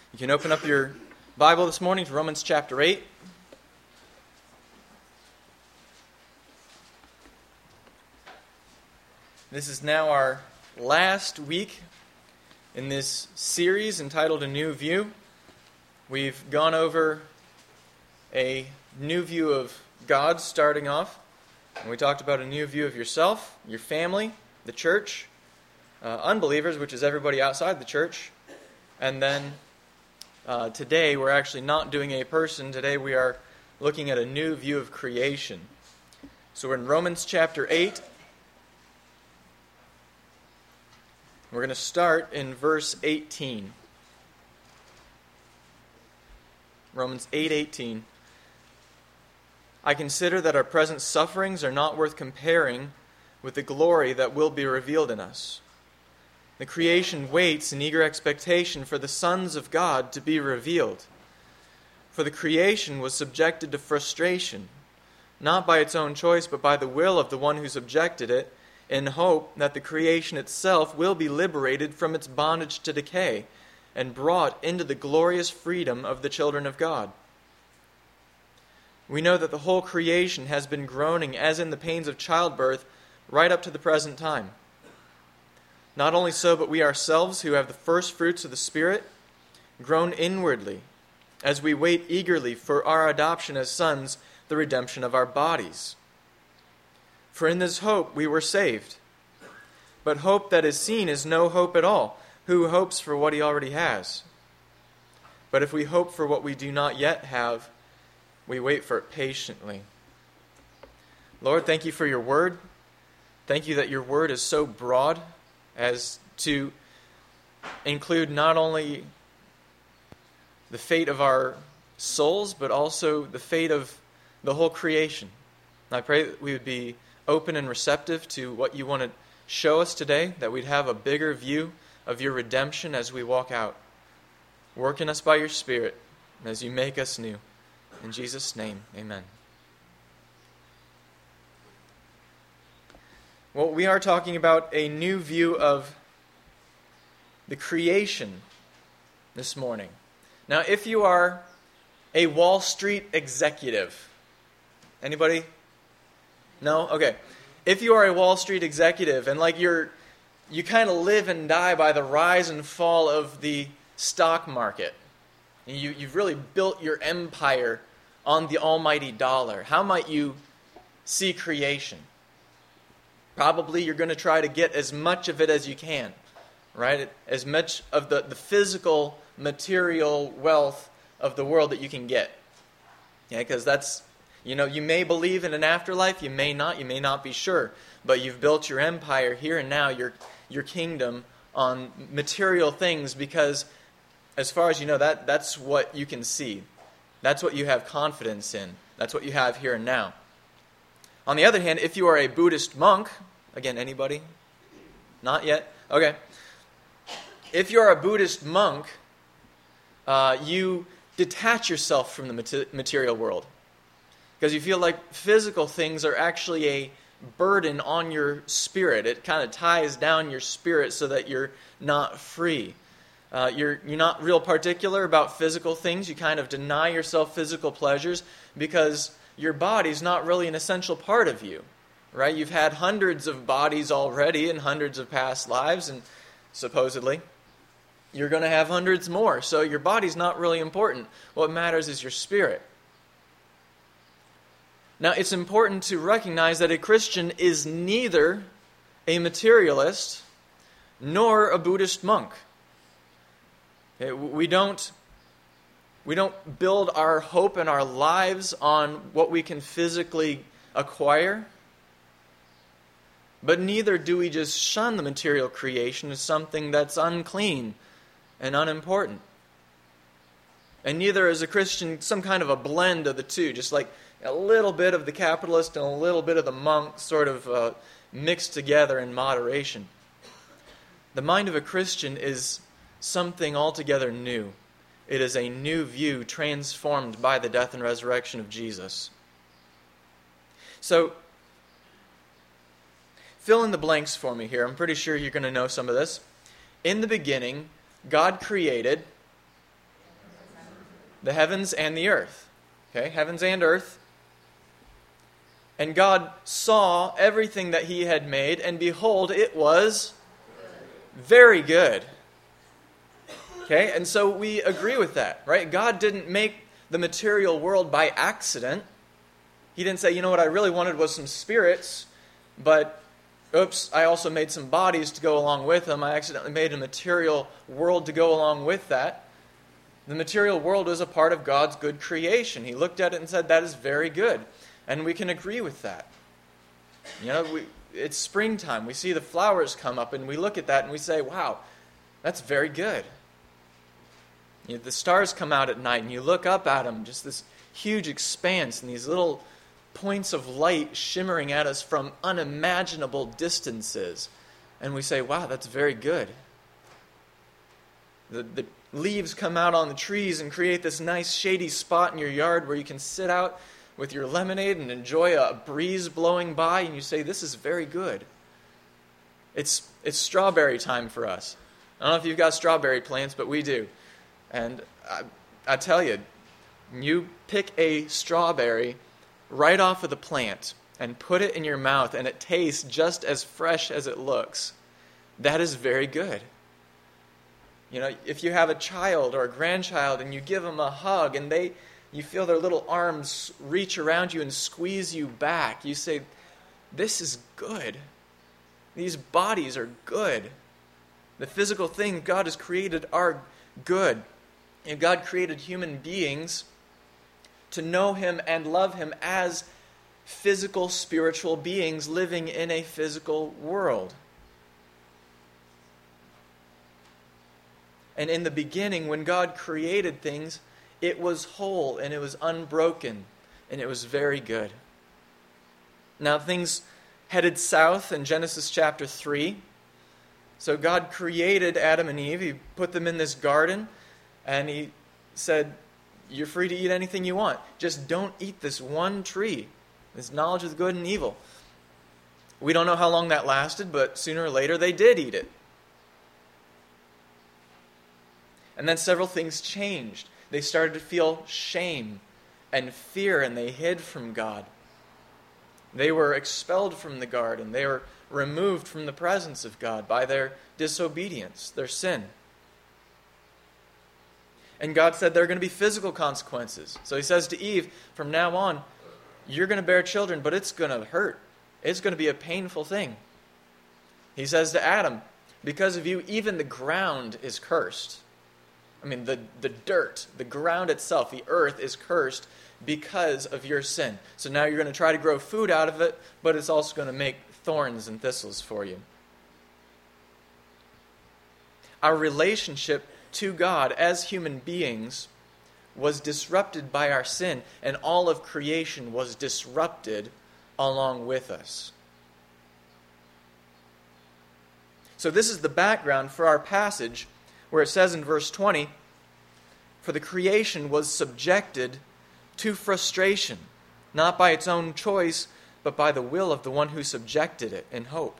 You can open up your Bible this morning to Romans chapter 8. This is now our last week in this series entitled A New View. We've gone over a new view of God starting off, and we talked about a new view of yourself, your family, the church, unbelievers, which is everybody outside the church, and then today we're actually not doing a person. Today we are looking at a new view of creation. So we're in Romans chapter 8. We're going to start in verse 18. Romans 8:18. I consider that our present sufferings are not worth comparing with the glory that will be revealed in us. The creation waits in eager expectation for the sons of God to be revealed. For the creation was subjected to frustration, not by its own choice, but by the will of the one who subjected it, in hope that the creation itself will be liberated from its bondage to decay and brought into the glorious freedom of the children of God. We know that the whole creation has been groaning as in the pains of childbirth right up to the present time. Not only so, but we ourselves, who have the first fruits of the Spirit, groan inwardly as we wait eagerly for our adoption as sons, the redemption of our bodies. For in this hope we were saved. But hope that is seen is no hope at all. Who hopes for what he already has? But if we hope for what we do not yet have, we wait for it patiently. Lord, thank you for your word. Thank you that your word is so broad as to include not only the fate of our souls, but also the fate of the whole creation. And I pray that we would be open and receptive to what you want to show us today, that we'd have a bigger view of your redemption as we walk out. Work in us by your Spirit as you make us new. In Jesus' name, amen. Well, we are talking about a new view of the creation this morning. Now, if you are a Wall Street executive, anybody? No? Okay. If you are a Wall Street executive and you kind of live and die by the rise and fall of the stock market, and you've really built your empire on the almighty dollar, how might you see creation? Probably you're going to try to get as much of it as you can, right? As much of the physical, material wealth of the world that you can get. Yeah, because that's, you may believe in an afterlife, you may not be sure. But you've built your empire here and now, your kingdom, on material things because, as far as you know, that's what you can see. That's what you have confidence in. That's what you have here and now. On the other hand, if you are a Buddhist monk, again, anybody? Not yet? Okay. If you're a Buddhist monk, you detach yourself from the material world because you feel like physical things are actually a burden on your spirit. It kind of ties down your spirit so that you're not free. You're not real particular about physical things. You kind of deny yourself physical pleasures because your body's not really an essential part of you, right? You've had hundreds of bodies already in hundreds of past lives, and supposedly you're going to have hundreds more. So your body's not really important. What matters is your spirit. Now, it's important to recognize that a Christian is neither a materialist nor a Buddhist monk. Okay, we don't build our hope and our lives on what we can physically acquire, but neither do we just shun the material creation as something that's unclean and unimportant. And neither is a Christian some kind of a blend of the two, just like a little bit of the capitalist and a little bit of the monk sort of mixed together in moderation. The mind of a Christian is something altogether new. It is a new view transformed by the death and resurrection of Jesus. So, fill in the blanks for me here. I'm pretty sure you're going to know some of this. In the beginning, God created the heavens and the earth. Okay, heavens and earth. And God saw everything that he had made, and behold, it was very good. Okay, and so we agree with that, right? God didn't make the material world by accident. He didn't say, you know what I really wanted was some spirits, but oops, I also made some bodies to go along with them. I accidentally made a material world to go along with that. The material world was a part of God's good creation. He looked at it and said, that is very good. And we can agree with that. You know, it's springtime. We see the flowers come up and we look at that and we say, wow, that's very good. You know, the stars come out at night and you look up at them, just this huge expanse and these little points of light shimmering at us from unimaginable distances. And we say, wow, that's very good. The leaves come out on the trees and create this nice shady spot in your yard where you can sit out with your lemonade and enjoy a breeze blowing by, and you say, this is very good. It's strawberry time for us. I don't know if you've got strawberry plants, but we do. And I tell you, you pick a strawberry right off of the plant and put it in your mouth, and it tastes just as fresh as it looks. That is very good. You know, if you have a child or a grandchild and you give them a hug and you feel their little arms reach around you and squeeze you back, you say, this is good. These bodies are good. The physical things God has created are good. And God created human beings to know him and love him as physical, spiritual beings living in a physical world. And in the beginning, when God created things, it was whole and it was unbroken and it was very good. Now things headed south in Genesis chapter 3. So God created Adam and Eve. He put them in this garden and he said, you're free to eat anything you want. Just don't eat this one tree, this knowledge of good and evil. We don't know how long that lasted, but sooner or later they did eat it. And then several things changed. They started to feel shame and fear, and they hid from God. They were expelled from the garden. They were removed from the presence of God by their disobedience, their sin. And God said there are going to be physical consequences. So he says to Eve, from now on, you're going to bear children, but it's going to hurt. It's going to be a painful thing. He says to Adam, because of you, even the ground is cursed. I mean, the dirt, the ground itself, the earth is cursed because of your sin. So now you're going to try to grow food out of it, but it's also going to make thorns and thistles for you. Our relationship to God as human beings was disrupted by our sin, and all of creation was disrupted along with us. So this is the background for our passage where it says in verse 20, for the creation was subjected to frustration, not by its own choice, but by the will of the one who subjected it in hope.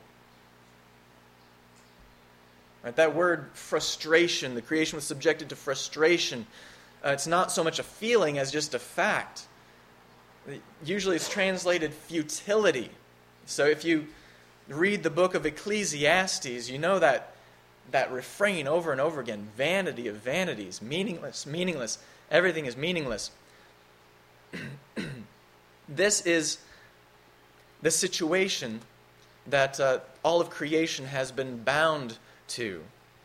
Right, that word frustration, the creation was subjected to frustration. It's not so much a feeling as just a fact. Usually it's translated futility. So if you read the book of Ecclesiastes, you know that refrain over and over again, vanity of vanities, meaningless, meaningless, everything is meaningless. This is the situation that all of creation has been bound to.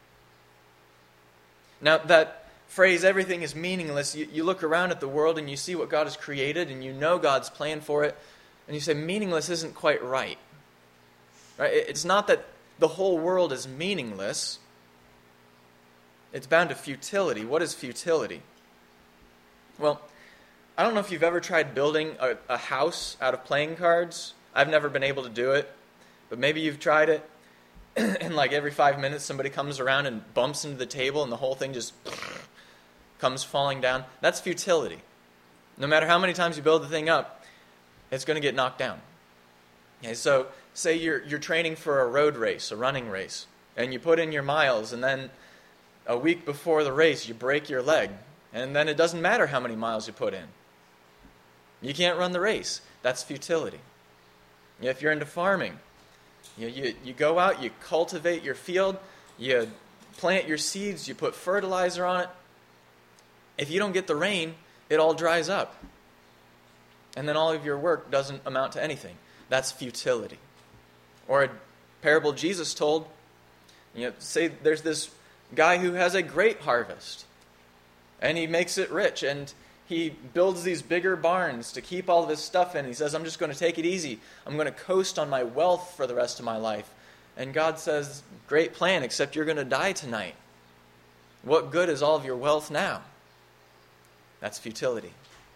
Now, that phrase, everything is meaningless, you look around at the world and you see what God has created and you know God's plan for it, and you say, meaningless isn't quite right. Right? It's not that the whole world is meaningless. It's bound to futility. What is futility? Well, I don't know if you've ever tried building a house out of playing cards. I've never been able to do it, but maybe you've tried it, and like every 5 minutes somebody comes around and bumps into the table and the whole thing just comes falling down. That's futility. No matter how many times you build the thing up, it's going to get knocked down. Okay, so say you're training for a road race, a running race, and you put in your miles, and then a week before the race you break your leg, And then it doesn't matter how many miles you put in. You can't run the race. That's futility. If you're into farming, you go out, you cultivate your field, you plant your seeds, you put fertilizer on it. If you don't get the rain, it all dries up. And then all of your work doesn't amount to anything. That's futility. Or a parable Jesus told, say there's this guy who has a great harvest, and he makes it rich, and he builds these bigger barns to keep all of his stuff in. He says, I'm just going to take it easy. I'm going to coast on my wealth for the rest of my life. And God says, great plan, except you're going to die tonight. What good is all of your wealth now? That's futility.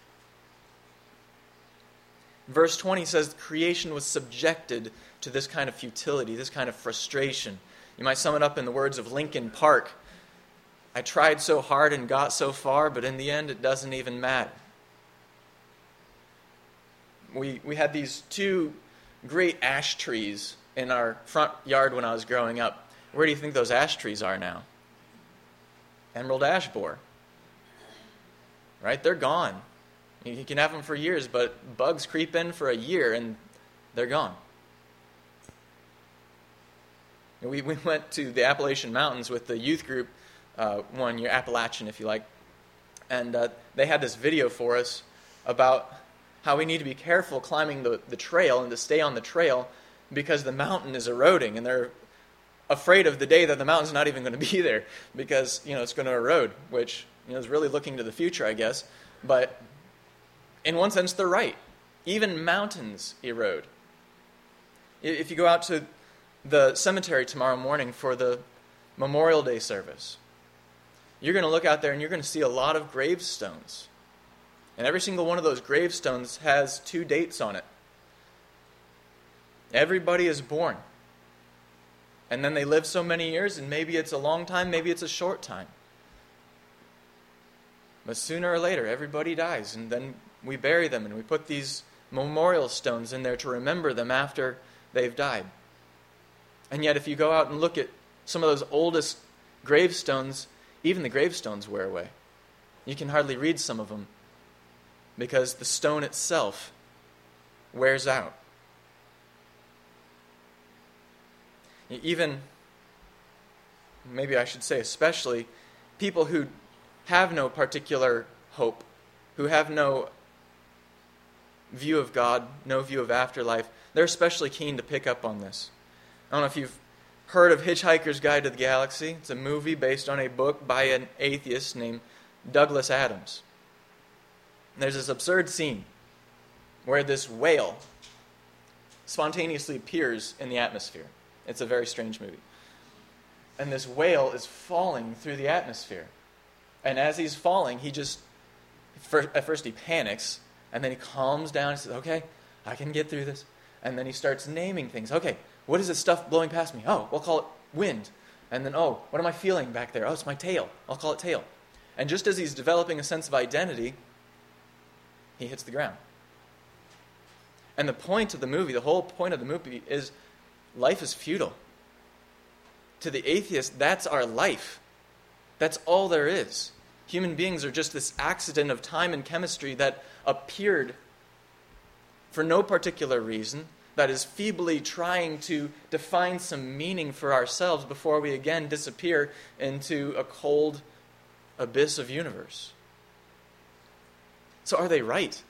Verse 20 says creation was subjected to this kind of futility, this kind of frustration. You might sum it up in the words of Linkin Park. I tried so hard and got so far, but in the end it doesn't even matter. We had these two great ash trees in our front yard when I was growing up. Where do you think those ash trees are now? Emerald ash borer. Right? They're gone. You can have them for years, but bugs creep in for a year and they're gone. We went to the Appalachian Mountains with the youth group one year, Appalachian if you like, and they had this video for us about how we need to be careful climbing the trail and to stay on the trail because the mountain is eroding, and they're afraid of the day that the mountain's not even going to be there because it's going to erode, which is really looking to the future, I guess. But in one sense, they're right. Even mountains erode. If you go out to the cemetery tomorrow morning for the Memorial Day service, you're going to look out there and you're going to see a lot of gravestones. And every single one of those gravestones has 2 dates on it. Everybody is born. And then they live so many years, and maybe it's a long time, maybe it's a short time. But sooner or later, everybody dies, and then we bury them, and we put these memorial stones in there to remember them after they've died. And yet, if you go out and look at some of those oldest gravestones, even the gravestones wear away. You can hardly read some of them because the stone itself wears out. Even, maybe I should say especially, people who have no particular hope, who have no view of God, no view of afterlife, they're especially keen to pick up on this. I don't know if you've heard of Hitchhiker's Guide to the Galaxy. It's a movie based on a book by an atheist named Douglas Adams. And there's this absurd scene where this whale spontaneously appears in the atmosphere. It's a very strange movie. And this whale is falling through the atmosphere. And as he's falling, at first he panics, and then he calms down and says, okay, I can get through this. And then he starts naming things. Okay, what is this stuff blowing past me? Oh, we'll call it wind. And then, oh, what am I feeling back there? Oh, it's my tail. I'll call it tail. And just as he's developing a sense of identity, he hits the ground. And the point of the movie, the whole point of the movie is life is futile. To the atheist, that's our life. That's all there is. Human beings are just this accident of time and chemistry that appeared for no particular reason, that is feebly trying to define some meaning for ourselves before we again disappear into a cold abyss of universe. So are they right?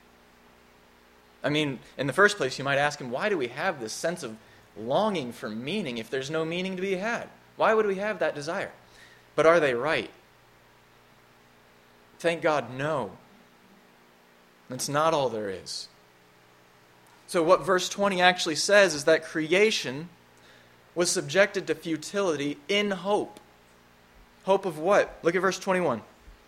I mean, in the first place, you might ask him, why do we have this sense of longing for meaning if there's no meaning to be had? Why would we have that desire? But are they right? Thank God, no. That's not all there is. So what verse 20 actually says is that creation was subjected to futility in hope. Hope of what? Look at verse 21.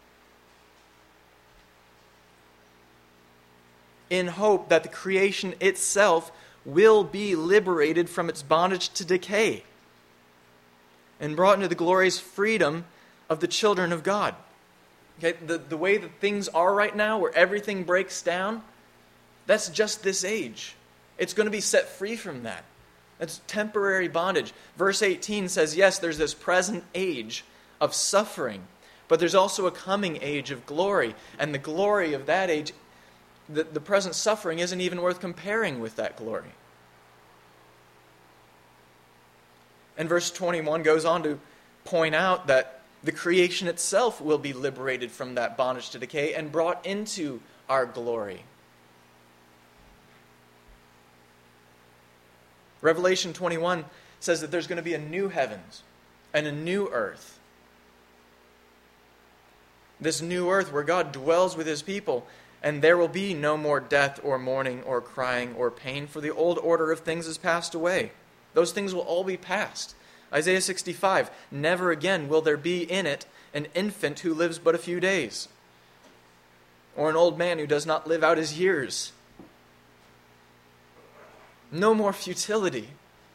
In hope that the creation itself will be liberated from its bondage to decay and brought into the glorious freedom of the children of God. Okay, the way that things are right now, where everything breaks down, that's just this age. It's going to be set free from that. That's temporary bondage. Verse 18 says, yes, there's this present age of suffering, But there's also a coming age of glory. And the glory of that age, the present suffering isn't even worth comparing with that glory. And verse 21 goes on to point out that the creation itself will be liberated from that bondage to decay and brought into our glory. Revelation 21 says that there's going to be a new heavens and a new earth. This new earth where God dwells with his people, and there will be no more death or mourning or crying or pain, for the old order of things has passed away. Those things will all be past. Isaiah 65, never again will there be in it an infant who lives but a few days, or an old man who does not live out his years. No more futility.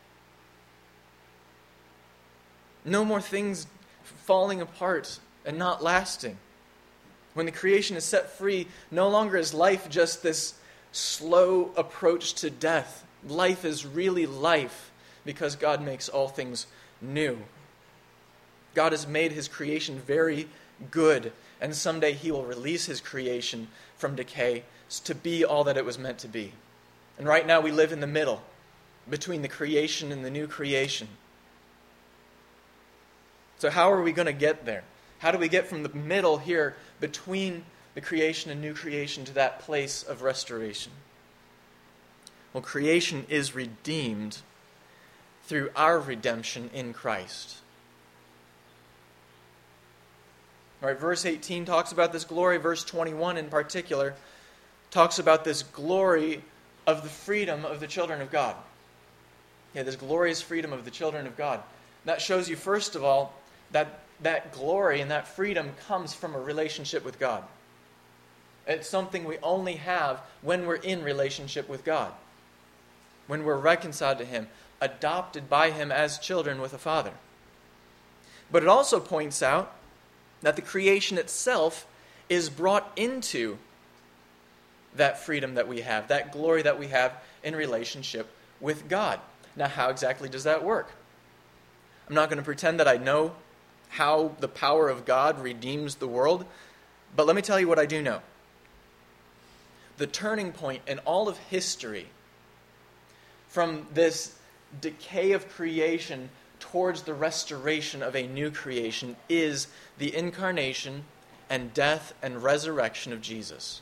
No more things falling apart and not lasting. When the creation is set free, no longer is life just this slow approach to death. Life is really life because God makes all things new. God has made his creation very good, and someday he will release his creation from decay to be all that it was meant to be. And right now we live in the middle, between the creation and the new creation. So how are we going to get there? How do we get from the middle here, between the creation and new creation, to that place of restoration? Well, creation is redeemed through our redemption in Christ. All right, verse 18 talks about this glory. Verse 21 in particular talks about this glory of the freedom of the children of God. Yeah, this glorious freedom of the children of God. That shows you, first of all, that glory and that freedom comes from a relationship with God. It's something we only have when we're in relationship with God. When we're reconciled to him, adopted by him as children with a father. But it also points out that the creation itself is brought into that freedom that we have, that glory that we have in relationship with God. Now, how exactly does that work? I'm not going to pretend that I know how the power of God redeems the world, but let me tell you what I do know. The turning point in all of history from this decay of creation towards the restoration of a new creation is the incarnation and death and resurrection of Jesus.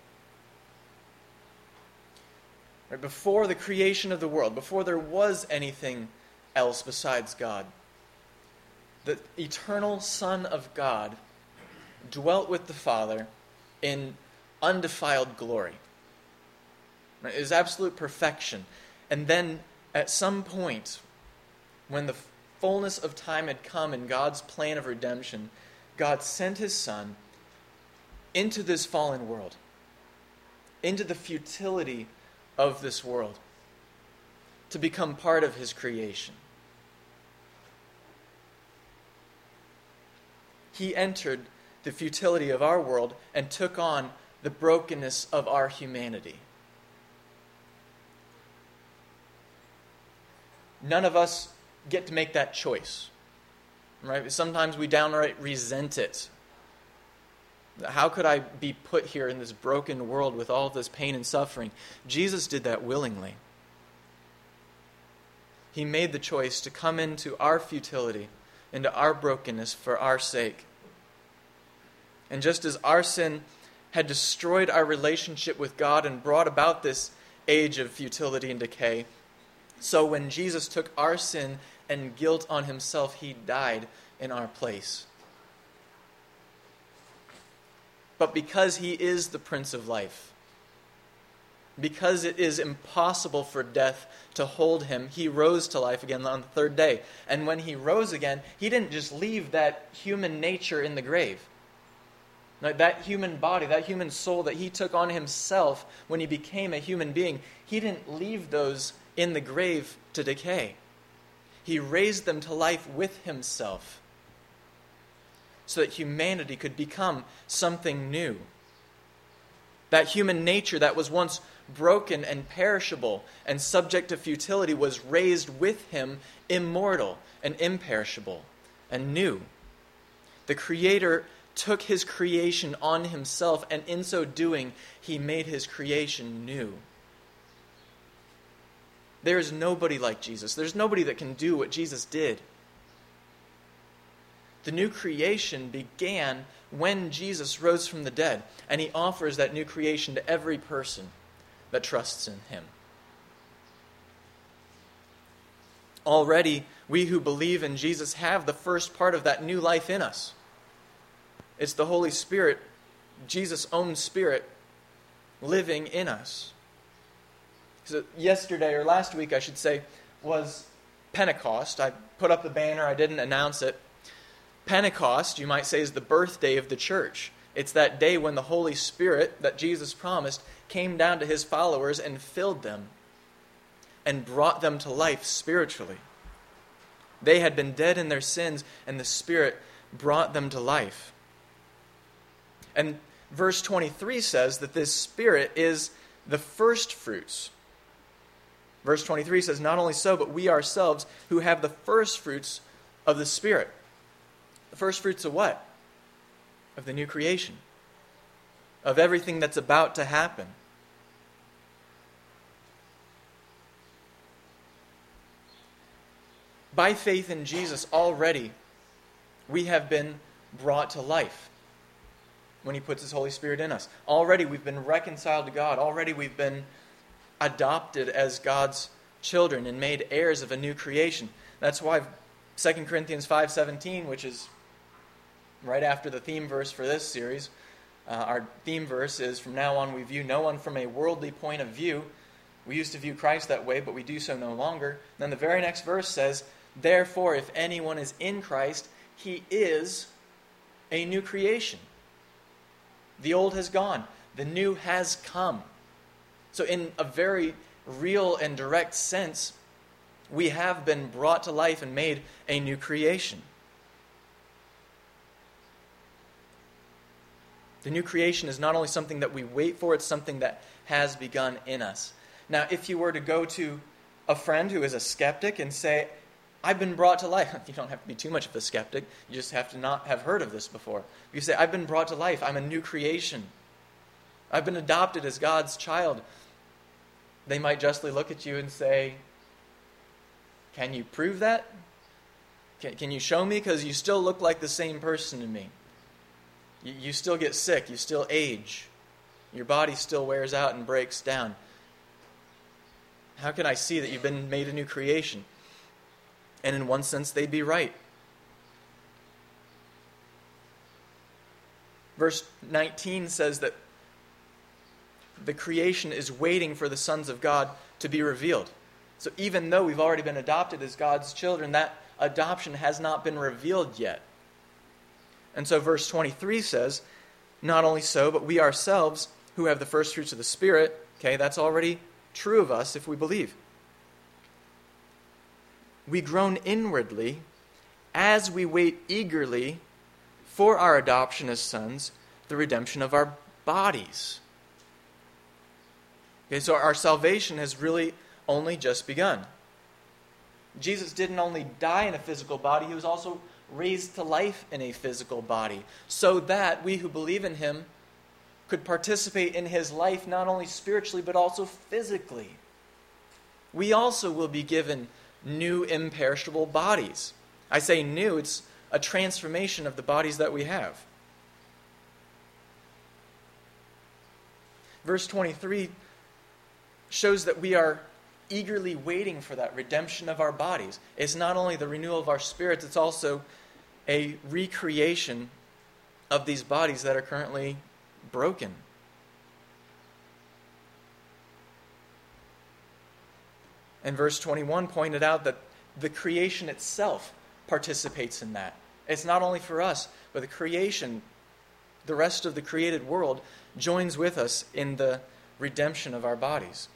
Right, before the creation of the world, before there was anything else besides God, the eternal Son of God dwelt with the Father in undefiled glory. Right, it is absolute perfection. And then at some point, when the fullness of time had come in God's plan of redemption, God sent his Son into this fallen world, into the futility of this world, to become part of his creation. He entered the futility of our world and took on the brokenness of our humanity. None of us get to make that choice, right? Sometimes we downright resent it. How could I be put here in this broken world with all of this pain and suffering? Jesus did that willingly. He made the choice to come into our futility, into our brokenness for our sake. And just as our sin had destroyed our relationship with God and brought about this age of futility and decay, so when Jesus took our sin and guilt on himself, he died in our place. But because he is the Prince of Life, because it is impossible for death to hold him, he rose to life again on the third day. And when he rose again, he didn't just leave that human nature in the grave. Like that human body, that human soul that he took on himself when he became a human being, he didn't leave those in the grave to decay. He raised them to life with himself so that humanity could become something new. That human nature that was once broken and perishable and subject to futility was raised with him immortal and imperishable and new. The Creator took his creation on himself, and in so doing, he made his creation new. There is nobody like Jesus. There's nobody that can do what Jesus did. The new creation began when Jesus rose from the dead, and he offers that new creation to every person that trusts in him. Already, we who believe in Jesus have the first part of that new life in us. It's the Holy Spirit, Jesus' own Spirit, living in us. So yesterday, or last week I should say, was Pentecost. I put up the banner, I didn't announce it. Pentecost, you might say, is the birthday of the church. It's that day when the Holy Spirit that Jesus promised came down to his followers and filled them and brought them to life spiritually. They had been dead in their sins, and the Spirit brought them to life. And verse 23 says that this Spirit is the first fruits. Verse 23 says, not only so, but we ourselves who have the first fruits of the Spirit. The first fruits of what? Of the new creation. Of everything that's about to happen. By faith in Jesus, already we have been brought to life when he puts his Holy Spirit in us. Already we've been reconciled to God. Already we've been adopted as God's children and made heirs of a new creation. That's why 2 Corinthians 5:17, which is right after the theme verse for this series, our theme verse is, from now on we view no one from a worldly point of view. We used to view Christ that way, but we do so no longer. Then the very next verse says, therefore, if anyone is in Christ, he is a new creation. The old has gone. The new has come. So in a very real and direct sense, we have been brought to life and made a new creation. The new creation is not only something that we wait for, it's something that has begun in us. Now, if you were to go to a friend who is a skeptic and say, I've been brought to life. You don't have to be too much of a skeptic. You just have to not have heard of this before. You say, I've been brought to life. I'm a new creation. I've been adopted as God's child. They might justly look at you and say, can you prove that? Can you show me? Because you still look like the same person to me. You still get sick. You still age. Your body still wears out and breaks down. How can I see that you've been made a new creation? And in one sense, they'd be right. Verse 19 says that the creation is waiting for the sons of God to be revealed. So even though we've already been adopted as God's children, that adoption has not been revealed yet. And so verse 23 says, not only so, but we ourselves who have the first fruits of the Spirit, okay, that's already true of us if we believe. We groan inwardly as we wait eagerly for our adoption as sons, the redemption of our bodies. Okay, so our salvation has really only just begun. Jesus didn't only die in a physical body, he was also raised to life in a physical body, so that we who believe in him could participate in his life not only spiritually but also physically. We also will be given new imperishable bodies. I say new, it's a transformation of the bodies that we have. Verse 23 shows that we are eagerly waiting for that redemption of our bodies. It's not only the renewal of our spirits, it's also a recreation of these bodies that are currently broken. And verse 21 pointed out that the creation itself participates in that. It's not only for us, but the creation, the rest of the created world, joins with us in the redemption of our bodies.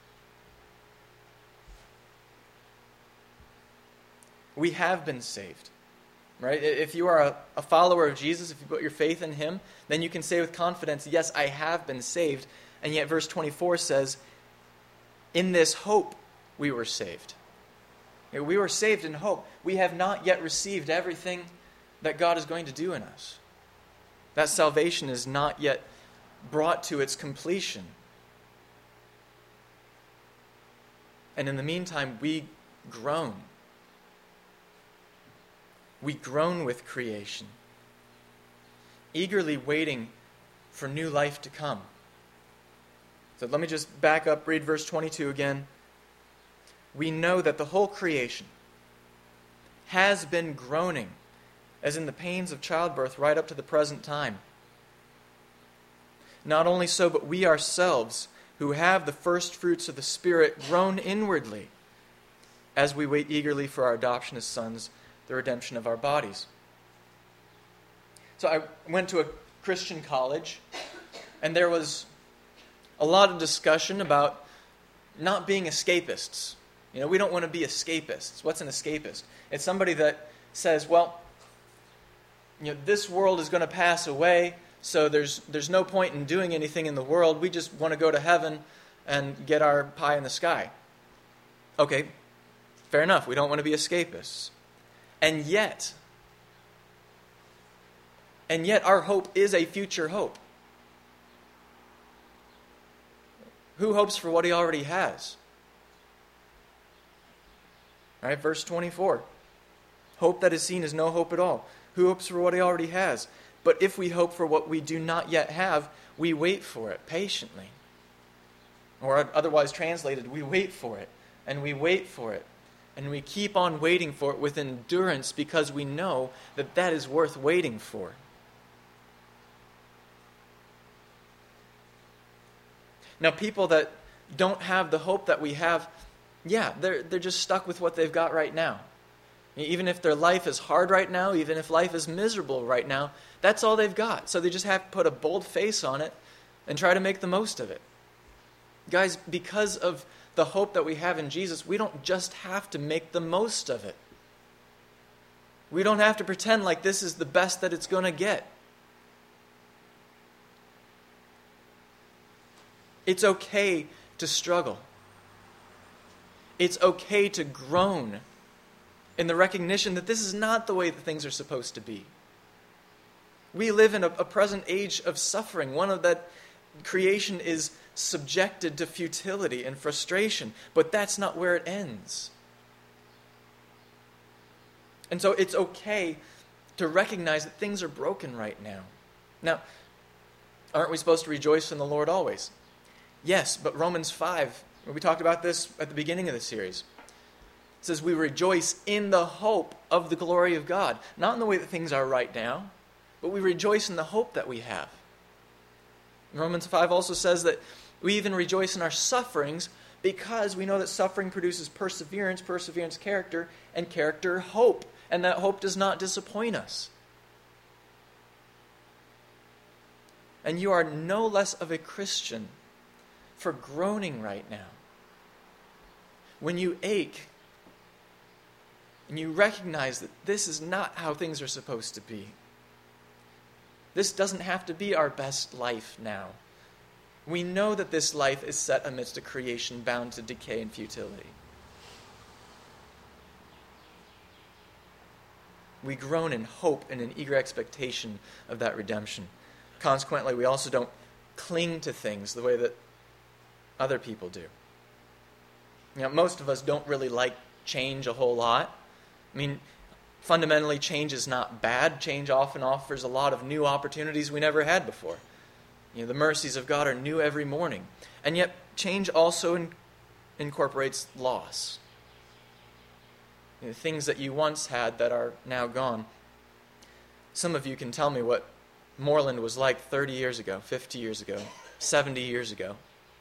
We have been saved, right? If you are a follower of Jesus, if you put your faith in him, then you can say with confidence, yes, I have been saved. And yet verse 24 says, in this hope we were saved. We were saved in hope. We have not yet received everything that God is going to do in us. That salvation is not yet brought to its completion. And in the meantime, we groan. We groan with creation, eagerly waiting for new life to come. So let me just back up, read verse 22 again. We know that the whole creation has been groaning, as in the pains of childbirth, right up to the present time. Not only so, but we ourselves, who have the first fruits of the Spirit, groan inwardly, as we wait eagerly for our adoption as sons, the redemption of our bodies. So I went to a Christian college, and there was a lot of discussion about not being escapists. You know, we don't want to be escapists. What's an escapist? It's somebody that says, well, you know, this world is going to pass away, so there's no point in doing anything in the world. We just want to go to heaven and get our pie in the sky. Okay, fair enough. We don't want to be escapists. And yet our hope is a future hope. Who hopes for what he already has? All right, verse 24. Hope that is seen is no hope at all. Who hopes for what he already has? But if we hope for what we do not yet have, we wait for it patiently. Or otherwise translated, we wait for it, and we wait for it, and we keep on waiting for it with endurance because we know that that is worth waiting for. Now, people that don't have the hope that we have, yeah, they're just stuck with what they've got right now. Even if their life is hard right now, even if life is miserable right now, that's all they've got. So they just have to put a bold face on it and try to make the most of it. Guys, because of the hope that we have in Jesus, we don't just have to make the most of it. We don't have to pretend like this is the best that it's going to get. It's okay to struggle. It's okay to groan in the recognition that this is not the way that things are supposed to be. We live in a present age of suffering, one of that creation is subjected to futility and frustration, but that's not where it ends. And so it's okay to recognize that things are broken right now. Now, aren't we supposed to rejoice in the Lord always? Yes, but Romans 5, we talked about this at the beginning of the series. It says we rejoice in the hope of the glory of God. Not in the way that things are right now, but we rejoice in the hope that we have. Romans 5 also says that we even rejoice in our sufferings because we know that suffering produces perseverance, perseverance character, and character hope. And that hope does not disappoint us. And you are no less of a Christian for groaning right now. When you ache and you recognize that this is not how things are supposed to be. This doesn't have to be our best life now. We know that this life is set amidst a creation bound to decay and futility. We groan in hope and in eager expectation of that redemption. Consequently, we also don't cling to things the way that other people do. You know, most of us don't really like change a whole lot. I mean, fundamentally, change is not bad. Change often offers a lot of new opportunities we never had before. You know, the mercies of God are new every morning. And yet, change also incorporates loss. You know, things that you once had that are now gone. Some of you can tell me what Moreland was like 30 years ago, 50 years ago, 70 years ago.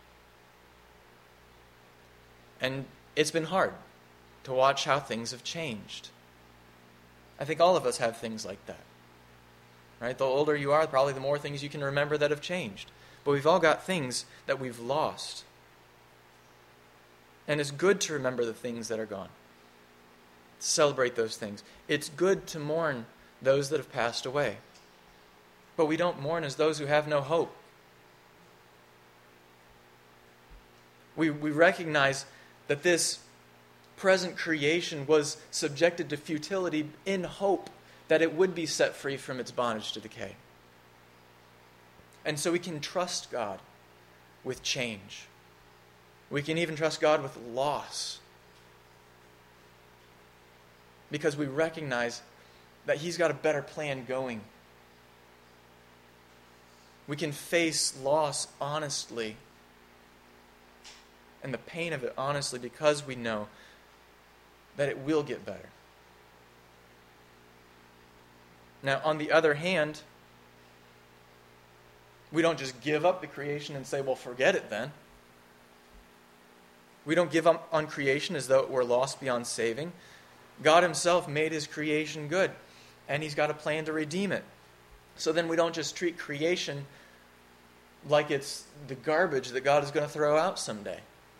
And it's been hard to watch how things have changed. I think all of us have things like that. Right? The older you are, probably the more things you can remember that have changed. But we've all got things that we've lost. And it's good to remember the things that are gone. To celebrate those things. It's good to mourn those that have passed away. But we don't mourn as those who have no hope. We recognize that this present creation was subjected to futility in hope that it would be set free from its bondage to decay. And so we can trust God with change. We can even trust God with loss. Because we recognize that He's got a better plan going. We can face loss honestly and the pain of it honestly because we know that it will get better. Now, on the other hand, we don't just give up the creation and say, well, forget it then. We don't give up on creation as though it were lost beyond saving. God Himself made His creation good, and He's got a plan to redeem it. So then we don't just treat creation like it's the garbage that God is going to throw out someday.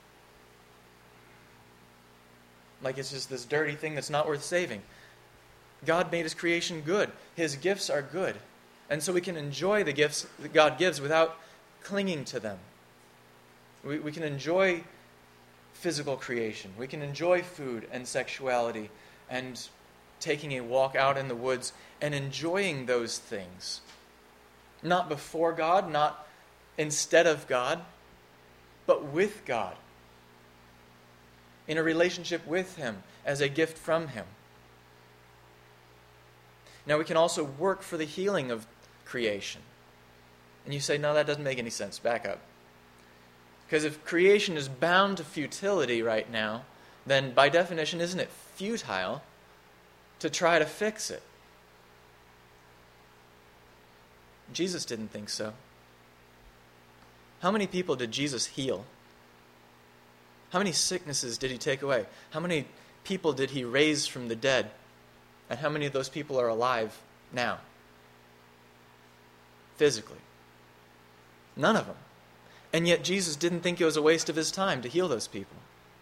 Like it's just this dirty thing that's not worth saving. God made His creation good. His gifts are good. And so we can enjoy the gifts that God gives without clinging to them. We can enjoy physical creation. We can enjoy food and sexuality and taking a walk out in the woods and enjoying those things. Not before God, not instead of God, but with God. In a relationship with Him as a gift from Him. Now we can also work for the healing of creation. And you say, no, that doesn't make any sense. Back up. Because if creation is bound to futility right now, then by definition, isn't it futile to try to fix it? Jesus didn't think so. How many people did Jesus heal? How many sicknesses did He take away? How many people did He raise from the dead? And how many of those people are alive now? Physically. None of them. And yet Jesus didn't think it was a waste of His time to heal those people.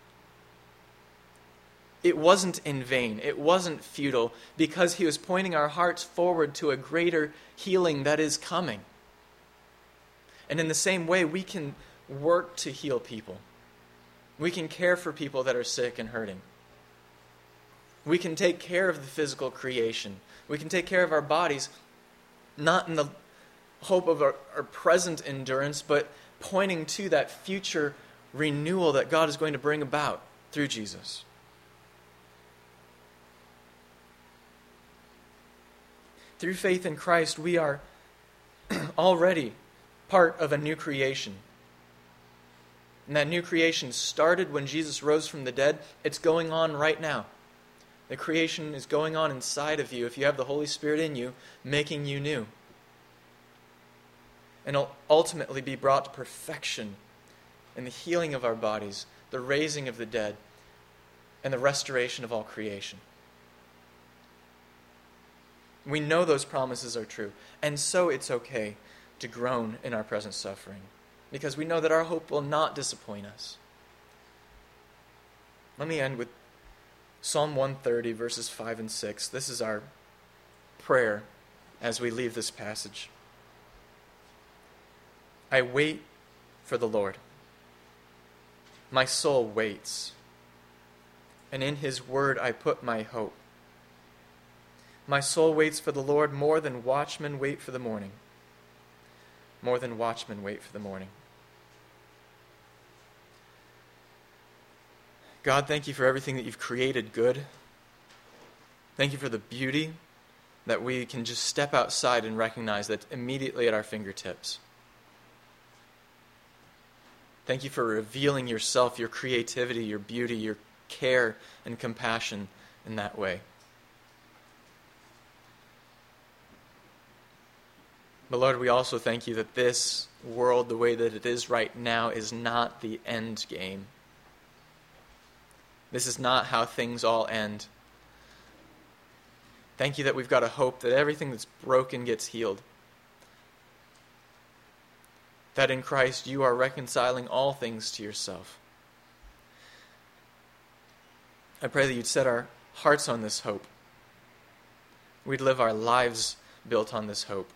It wasn't in vain. It wasn't futile because He was pointing our hearts forward to a greater healing that is coming. And in the same way, we can work to heal people. We can care for people that are sick and hurting. We can take care of the physical creation. We can take care of our bodies, not in the hope of our present endurance, but pointing to that future renewal that God is going to bring about through Jesus. Through faith in Christ, we are already part of a new creation. And that new creation started when Jesus rose from the dead. It's going on right now. The creation is going on inside of you if you have the Holy Spirit in you, making you new. And it'll ultimately be brought to perfection in the healing of our bodies, the raising of the dead, and the restoration of all creation. We know those promises are true, and so it's okay to groan in our present suffering, because we know that our hope will not disappoint us. Let me end with Psalm 130, verses 5 and 6. This is our prayer as we leave this passage. I wait for the Lord. My soul waits, and in His word I put my hope. My soul waits for the Lord more than watchmen wait for the morning. More than watchmen wait for the morning. God, thank You for everything that You've created good. Thank You for the beauty that we can just step outside and recognize that immediately at our fingertips. Thank You for revealing Yourself, Your creativity, Your beauty, Your care and compassion in that way. But Lord, we also thank You that this world, the way that it is right now, is not the end game. This is not how things all end. Thank You that we've got a hope that everything that's broken gets healed. That in Christ You are reconciling all things to Yourself. I pray that You'd set our hearts on this hope. We'd live our lives built on this hope.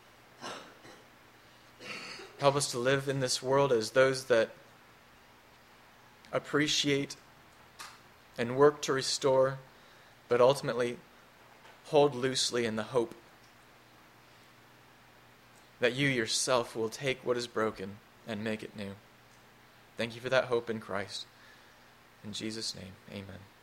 Help us to live in this world as those that appreciate and work to restore, but ultimately hold loosely in the hope that you yourself will take what is broken and make it new. Thank you for that hope in Christ. In Jesus' name, amen.